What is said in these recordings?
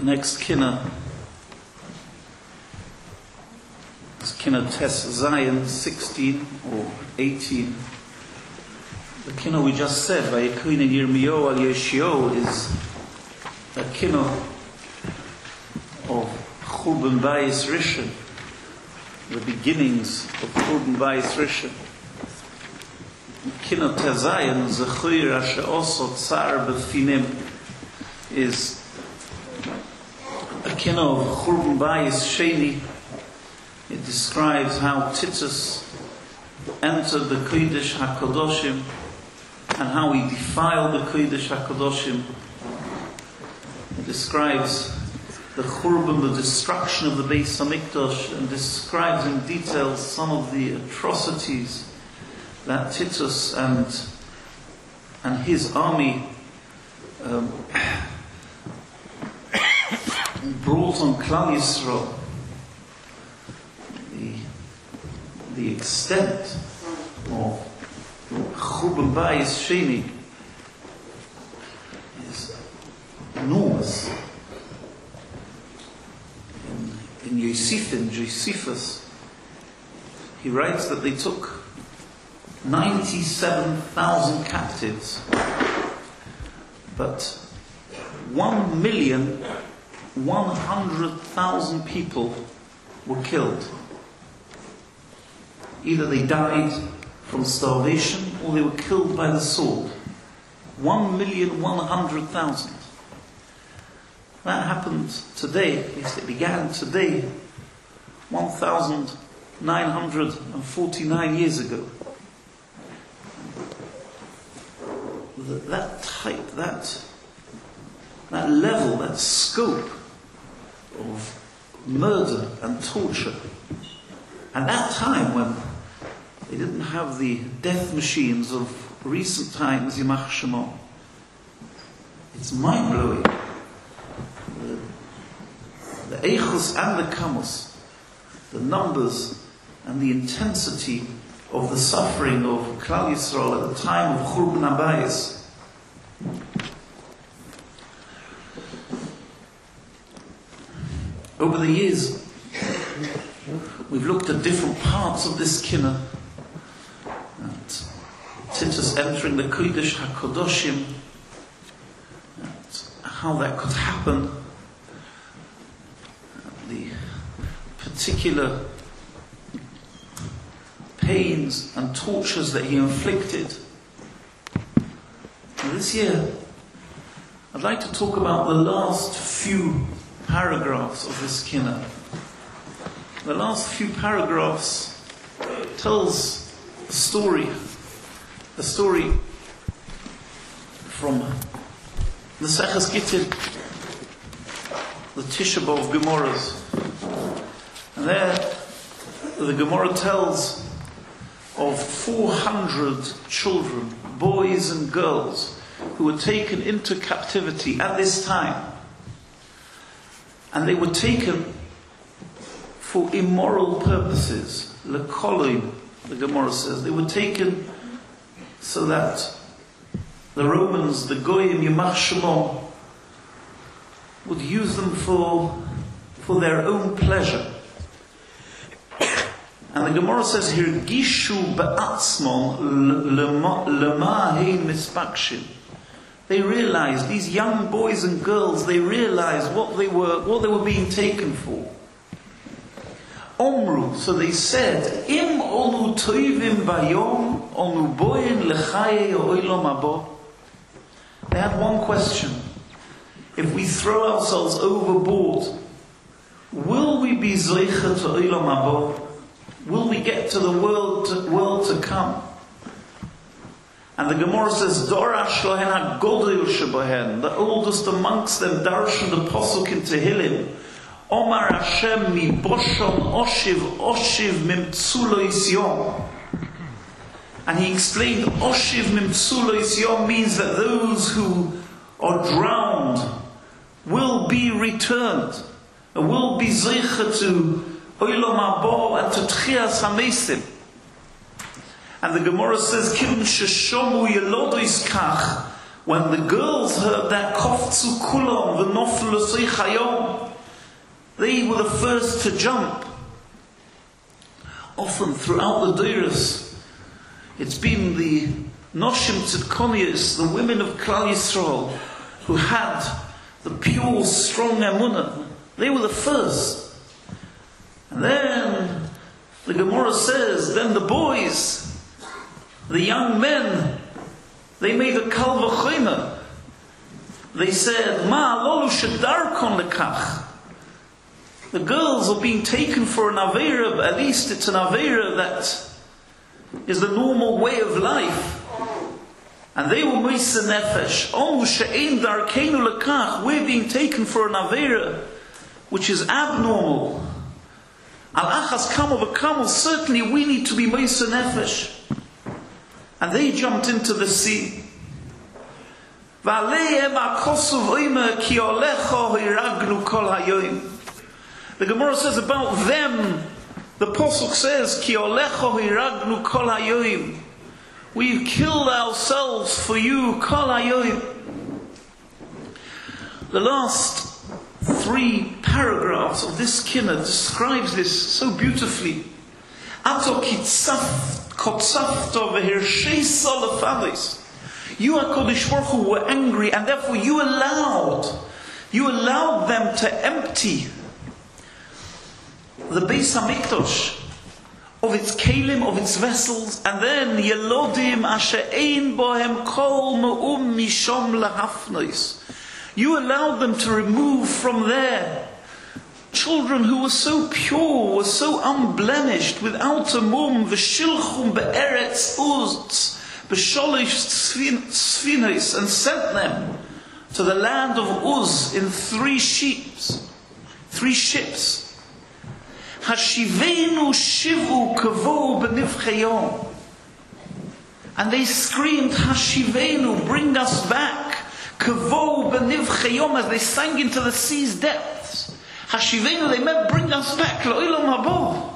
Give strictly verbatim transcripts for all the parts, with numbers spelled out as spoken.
next kinna is kinna Tes Zion sixteen or eighteen. The kinna we just said by Yekuin Yirmiyahu al Yeshio is a kinna of Churban Bayis Rishon, the beginnings of Churban Bayis Rishon. Kinna Tes Zion Zechir Asher Oso Tsar Befinim is a kinna of Churban Bayis Sheni. It describes how Titus entered the Kodesh HaKadoshim and how he defiled the Kodesh HaKadoshim. It describes the Churban, the destruction of the Beis HaMikdash, and describes in detail some of the atrocities that Titus and and his army um, brought on Klal Yisrael. The, the extent of Churban Bayis Sheni is enormous. In, in Yosefin, Josephus, he writes that they took ninety-seven thousand captives, but one million one hundred thousand people were killed. Either they died from starvation or they were killed by the sword. One million one hundred thousand. That happened today, at least it began today, one thousand nine hundred forty-nine years ago. That, that type, that, that level, that scope of murder and torture. At that time when they didn't have the death machines of recent times, Yimach Shemo, it's mind-blowing. The, the Eichus and the Kamos, the numbers and the intensity of the suffering of Klal Yisrael at the time of Churban Abayis. Over the years, we've looked at different parts of this kinna. At Titus entering the Kodesh HaKadoshim, at how that could happen, the particular pains and tortures that he inflicted. And this year, I'd like to talk about the last few paragraphs of this kinna. The last few paragraphs tells a story, a story from the Seches Gittin, the Tisha B'Av Gemaras. And there, the Gemara tells of four hundred children, boys and girls, who were taken into captivity at this time. And they were taken for immoral purposes. Lekolim, the Gemara says. They were taken so that the Romans, the Goyim, Yimach Shemo, would use them for, for their own pleasure. And the Gemara says here, Gishu ba'atzmon lema hein mispakshin. They realized, these young boys and girls, they realized what they were, what they were being taken for. Omru, so they said, Im olu toivim bayom, onu boyin lechaye oilom abo. They had one question. If we throw ourselves overboard, will we be zoicha to oilom abo? Will we get to the world to, world to come? And the Gemara says, Dorash lohen ha-godel shebohen, the oldest amongst them, darshan the posuk in Tehillim, Omar Hashem mi boshon oshiv oshiv mimtsulois yom. And he explained, oshiv mimtsulois yom means that those who are drowned will be returned, and will be zeicha to oilom habo and to tchias hamesim. And the Gemara says, Kim sheshomu yelodois kach, When the girls heard that kofzu kulam v'noflu l'sei chayom, they were the first to jump. Often throughout the Deiros, it's been the Noshim Tzidkonius, the women of Klal Yisrael, who had the pure, strong emunah. They were the first. And then the Gemara says, then the boys, the young men, they made a kal v'chomer. They said, Ma lolu shedarkon lekach. The girls are being taken for an aveira, but at least it's an aveira that is the normal way of life. And they were moise nefesh. Omu she'ein darkeinu lekach. We're being taken for an aveira which is abnormal. Al achas kamo v'kamo, certainly we need to be moise nefesh. And they jumped into the sea. V'aleihem akosuv oimer ki olecho hiragnu kol hayoim. The Gemara says about them, the Pasuk says, Ki olecho hiragnu kol hayoim. We've killed ourselves for you, kol hayoim. The last three paragraphs of this Kinnah describes this so beautifully. Ato kitzaf kotzafto v'hirsheisa lefalis. You, HaKadosh Baruch Hu, were angry, and therefore you allowed, you allowed them to empty the Beis HaMikdash of its kelim, of its vessels, and then yelodim asher ein bohem kol me'um mishom lahafnois. You allowed them to remove from there children who were so pure, were so unblemished, without a mum, v'shilchum be'eretz uz b'sholish sfinos, and sent them to the land of Uz in three ships, three ships. Hashivenu shivu kavo b'nivchayom. And they screamed, Hashivenu, bring us back. Kavo b'nivchayom, as they sank into the sea's depths. Hashivenu, they meant bring us back. L'olam habo.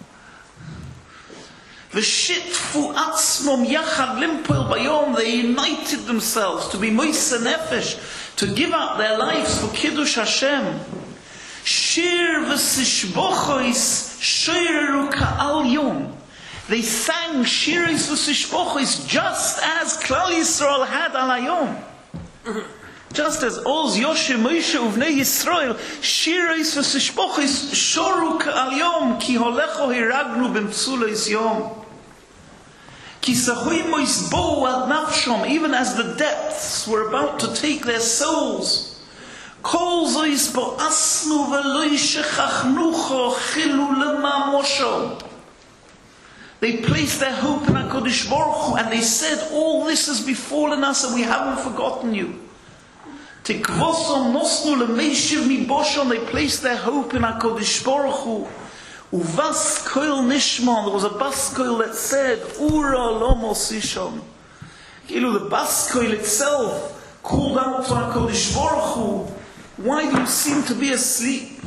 V'shitfu atzmom yachad limpol bayom. They united themselves to be moise nefesh, to give up their lives for Kiddush Hashem. Shir v'sishbochois shiru ka'al yom. They sang shiris v'sishbochois just as Klal Yisrael had al hayom. Just as Oz, Yoshe, Moshe, uvnei Yisrael, shiris v'sishbochois shoru ka'al yom, ki holecho hiragnu b'mtzulos yom. Ki sahui mois bo ad nafshom, even as the depths were about to take their souls. Kol zois bo asnu v'loi shechachnucho chilu lemamosho. They placed their hope in HaKadosh Baruch Hu, and they said, all this has befallen us and we haven't forgotten you. Tikvosom nosnu lemeshiv mi boshon. They placed their hope in HaKadosh Baruch Hu. Uvas koil nishmon. There was a bas koil that said, Ura lomos ishon. Kilu, the bas koil itself called out to HaKadosh Baruch Hu, why do you seem to be asleep?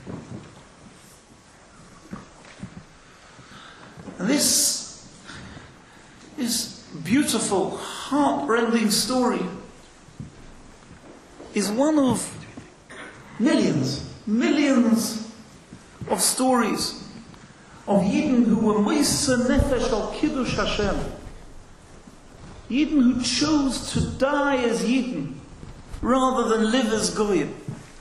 And this is beautiful, heart-rending story is one of millions, millions of stories of Yidden who were moise nefesh al Kiddush Hashem. Yidden who chose to die as Yidden rather than live as Goyim.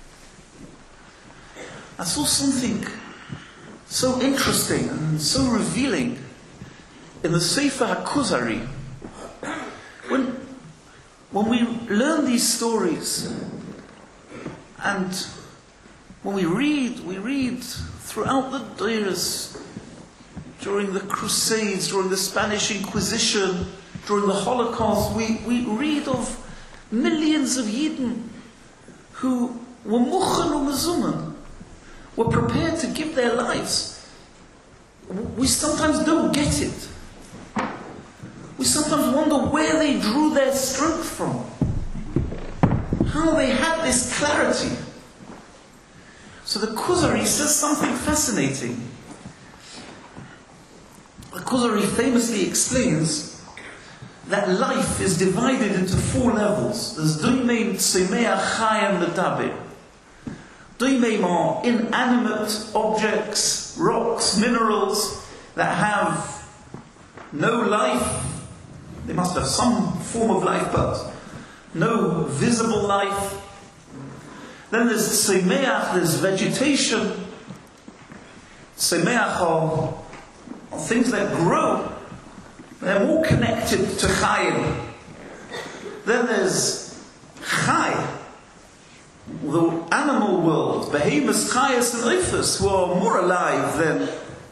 I saw something so interesting and so revealing in the Sefer HaKuzari. When, when we learn these stories and when we read, we read throughout the Deiros, during the Crusades, during the Spanish Inquisition, during the Holocaust, we, we read of millions of Yidden who were muchen u'mezumen, were prepared to give their lives. We sometimes don't get it. We sometimes wonder where they drew their strength from, how they had this clarity. So the Kuzari says something fascinating. The Kuzari famously explains that life is divided into four levels. There's Doimeim, Tzemeach, Chayim, Medaber. Doimeim are inanimate objects, rocks, minerals that have no life. They must have some form of life, but no visible life. Then there's Tzemeach, there's vegetation. Tzemeach are, are things that grow. They're more connected to Chayim. Then there's Chay, the animal world, Behemoths, Chayas and Ophis, who are more alive than,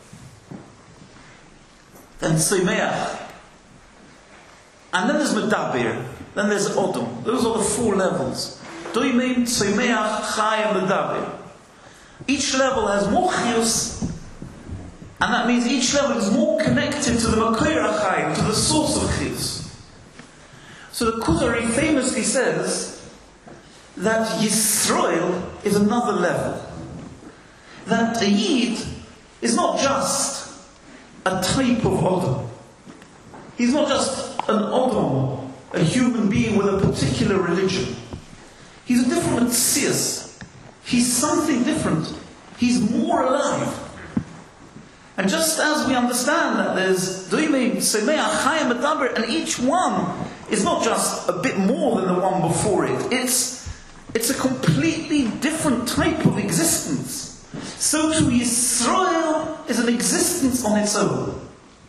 than Tzemeach. And then there's Medaber, then there's Odom. Those are the four levels. Doimeim, Tzemeach, Chay and Medaber. Each level has more chiyus, and that means each level is more connected to the Makor HaChayim, to the source of chiyus. So the Kuzari famously says that Yisroel is another level. That a Yid is not just a type of Odom. He's not just an Odom, a human being with a particular religion. He's a different Tzias. He's something different. He's more alive. And just as we understand that there's Doimeim, Tzemeach, Chayim, Medaber, and each one is not just a bit more than the one before it. It's, it's a completely different type of existence. So too Yisroel is an existence on its own.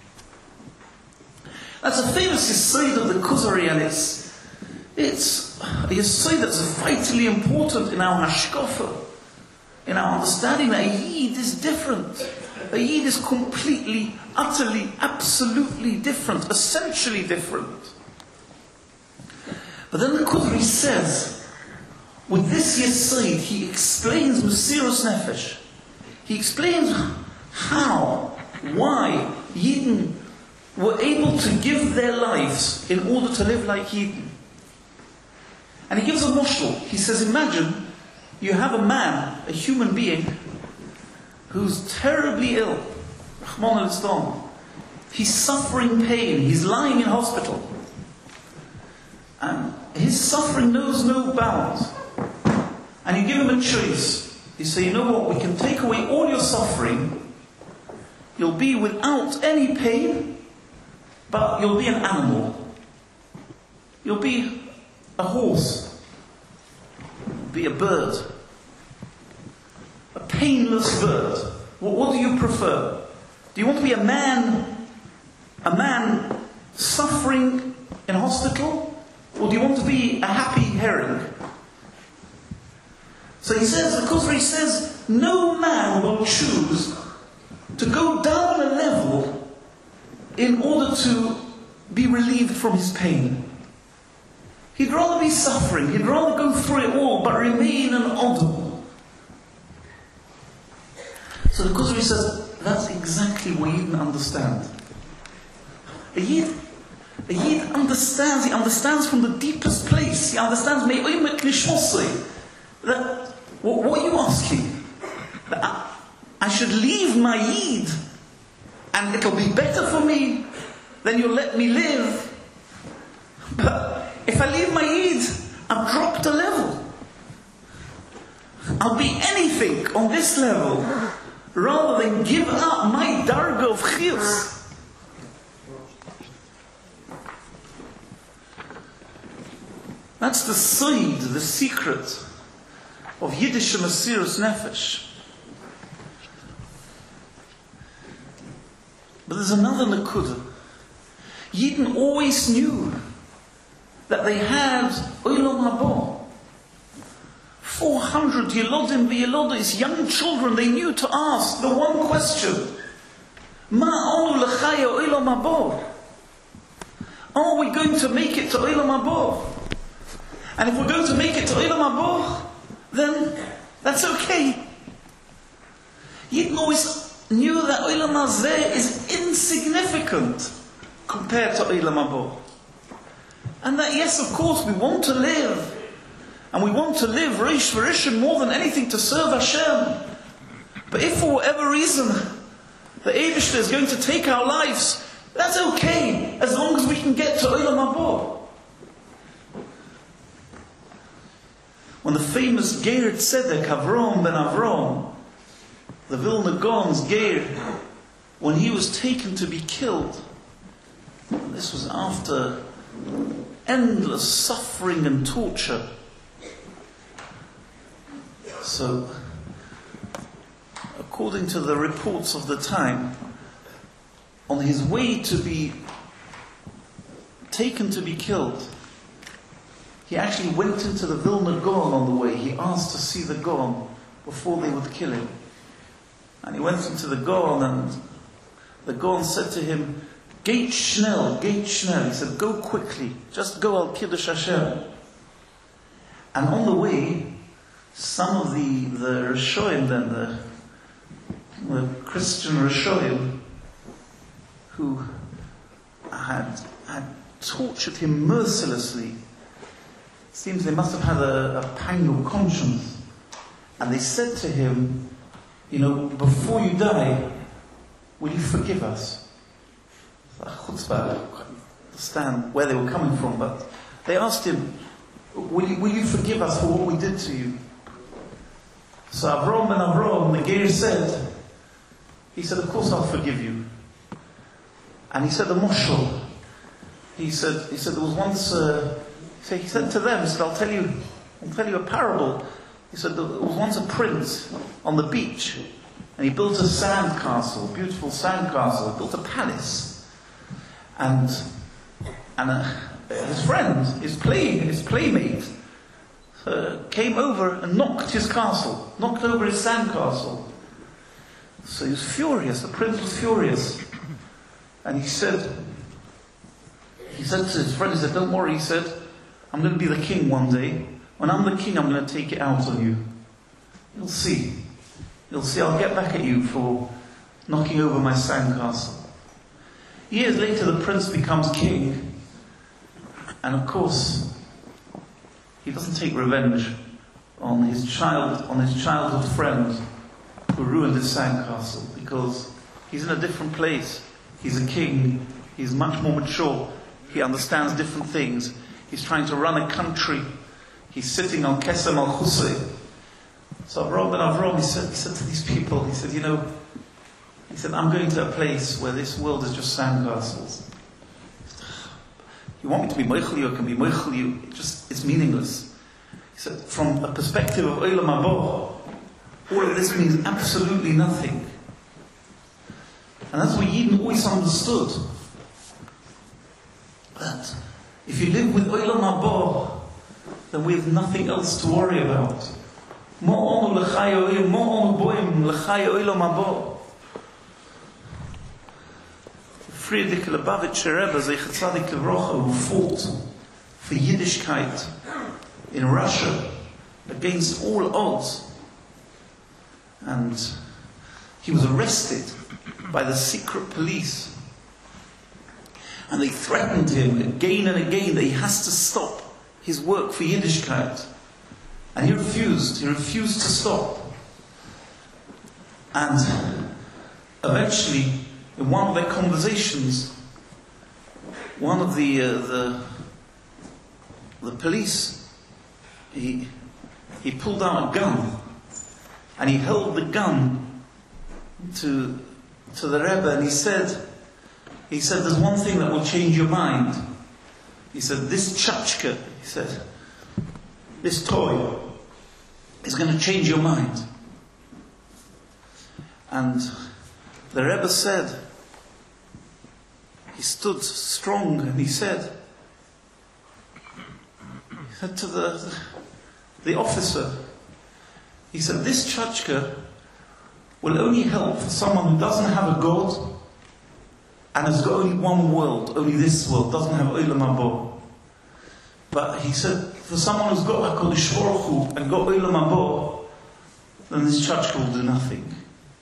That's a famous Yesod of the Kuzari, and it's, it's a Yesod that's vitally important in our hashkafa, in our understanding that a Yid is different. A Yid is completely, utterly, absolutely different, essentially different. But then the Kuzari says, with this Yesod, he explains Mesiras Nefesh. He explains how, why Yidden were able to give their lives in order to live like Yidden. And he gives a moshel. He says, imagine you have a man, a human being, who's terribly ill. Rahman al-Islam. He's suffering pain. He's lying in hospital. And his suffering knows no bounds. And you give him a choice. You say, you know what, we can take away all your suffering. You'll be without any pain, but you'll be an animal. You'll be a horse. You'll be a bird. A painless bird. What, what do you prefer? Do you want to be a man, a man suffering in hospital? Or do you want to be a happy herring? So he says, the Kuzari says, no man will choose to go down a level in order to be relieved from his pain. He'd rather be suffering, he'd rather go through it all, but remain an Odom. So the Kuzari says, that's exactly what Yidden understand. A Yid, a Yid understands, he understands from the deepest place, he understands, that what, what are you asking? That I, I should leave my Yid and it'll be better for me, then you'll let me live. But if I leave my Yid, I've dropped a level. I'll be anything on this level rather than give up my darga of chiyus. That's the side, the secret of Yiddish Mesiras Nefesh. But there's another Nakuda. Yidden always knew that they had Olam Haba. four hundred Yelodim v'Yelodos, young children, they knew to ask the one question. Ma anu l'chaya Olam Haba? Are we going to make it to Olam Haba? And if we're going to make it to Olam Haba, then that's okay. Yidden always knew that Olam Hazeh is insignificant compared to Olam Haba. And that yes, of course, we want to live. And we want to live Reish V'Rishon more than anything to serve Hashem. But if for whatever reason the Eibishter is going to take our lives That's okay, as long as we can get to Olam Haba. When the famous Ger Tzedek, Avram ben Avram, the Vilna Gaon's Ger, when he was taken to be killed, this was after endless suffering and torture. So, according to the reports of the time, on his way to be taken to be killed, he actually went into the Vilna Gaon on the way. He asked to see the Gaon before they would kill him. And he went into the Gaon, and the Gaon said to him, "Geit schnell, geit schnell." He said, "Go quickly, just go al Kiddush Hashem." And on the way, some of the, the Rishoyim then, the, the Christian Rishoyim, who had, had tortured him mercilessly, seems they must have had a, a pang of conscience. And they said to him, you know, "Before you die, will you forgive us?" Chutzpah, I understand where they were coming from, but they asked him, will you, will you forgive us for what we did to you? So Avram ben Avram, the Ger said, he said, "Of course I'll forgive you." And he said, "The Moshel." He said, he said there was once, uh, so he said to them, he said, I'll tell you, I'll tell you a parable. He said, there was once a prince on the beach, and he built a sand castle, a beautiful sand castle. He built a palace. And, and uh, his friend, his play, his playmate, uh, came over and knocked his castle, knocked over his sand castle. So he was furious, the prince was furious. And he said, he said to his friend, he said, "Don't worry," he said, "I'm going to be the king one day. When I'm the king, I'm going to take it out on you. You'll see. You'll see, I'll get back at you for knocking over my sandcastle." Years later, the prince becomes king. And of course, he doesn't take revenge on his child, on his childhood friend who ruined his sandcastle, because he's in a different place. He's a king. He's much more mature. He understands different things. He's trying to run a country. He's sitting on Kesem al Chusay. So Avram ben Avram, he said, he said to these people, he said, you know, he said, "I'm going to a place where this world is just sandcastles. You want me to be moichel you, I can be moichel you. It just, it's meaningless." He said, from a perspective of Olam Haba, all of this means absolutely nothing. And that's what Yidden always understood. That if you live with Olam Haba, then we have nothing else to worry about. Mo onu l'chaya, mo onu boim l'chaya Olam Haba. Friedrich Lubavitcher Rebbe, Zeichat Tzadik Levrocha, who fought for Yiddishkeit in Russia against all odds, and he was arrested by the secret police, and they threatened him again and again that he has to stop his work for Yiddishkeit, and he refused. He refused to stop, and eventually, in one of their conversations, one of the uh, the the police, he he pulled out a gun, and he held the gun to to the Rebbe, and he said, he said, "There's one thing that will change your mind." He said, "This tchotchke," he said, "this toy is going to change your mind." And the Rebbe said, he stood strong, and he said, he said to the the officer, he said, "This tchotchke will only help for someone who doesn't have a God and has got only one world, only this world, doesn't have Olam Haba. But," he said, "for someone who's got HaKadosh Baruch Hu and got Olam Haba, then this tchotchke will do nothing."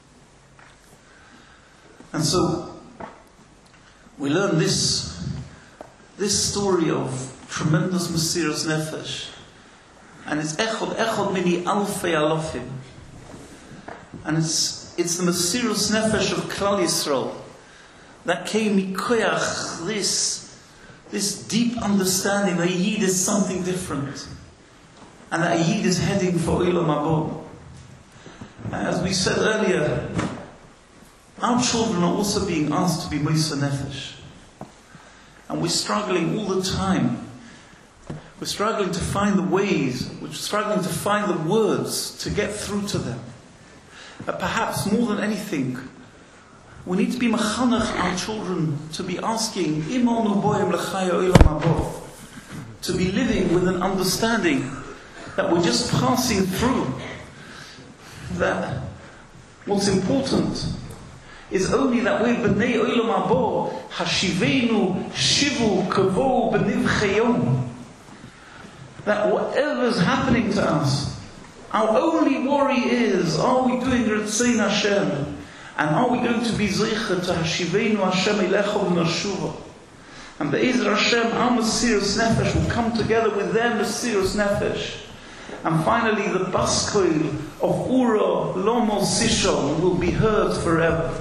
And so we learn this this story of tremendous Mesiras Nefesh, and it's echod echod mini alfei alofim, and it's it's the Mesiras Nefesh of Klal Yisrael, that came mikoyach, this, this deep understanding that Yid is something different, and that Yid is heading for Olam Habo. As we said earlier, our children are also being asked to be Moser Nefesh, and we're struggling all the time. We're struggling to find the ways, we're struggling to find the words to get through to them. But perhaps more than anything, we need to be machanach our children to be asking, Imonu boyem l'chaya olam habo, to be living with an understanding that we're just passing through. That what's important is only that we're b'nei olam habo, hashivenu shivu kavo b'niv chayom. That whatever's happening to us, our only worry is, are we doing Ritzein Hashem? And are we going to be Zeicha to Hashivenu Hashem Eilecha V'Nashuva? And Be'ezer Hashem, our Mesiras Nefesh will come together with their Mesiras Nefesh. And finally the Baskoil of Ura Lomo Sishon will be heard forever.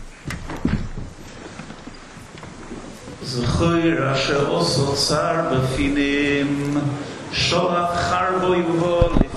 Zechoir Asher Oso Tzar B'Finim Sholach Charbo Yuvo